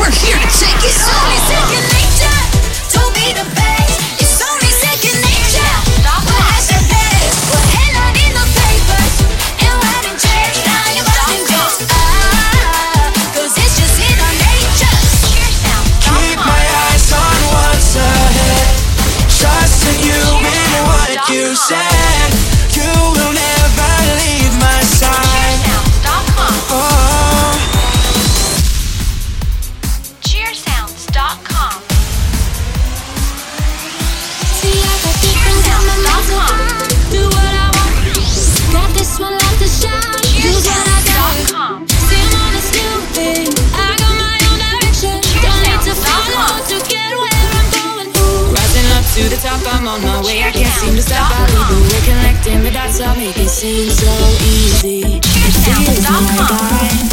we're here to take it. It's only second nature to be the best. It's only second nature. But I said best. We're headline in the papers and writing checks. Now you're writing jokes. Cause it's just in our nature. Keep my eyes on what's ahead. Trusting you in what you said. You will never leave my side. Oh. Cheersounds.com. See, I got different on my mind. Do what I want. Got this one left to shine. Use what I got. See, I'm on a stupid. I got my own direction. Don't need to follow to get where I'm going. Rising up to the top, I'm on my way. I can't seem to stop. I lead the way, connecting the dots. I'll make it seem so easy. It feels like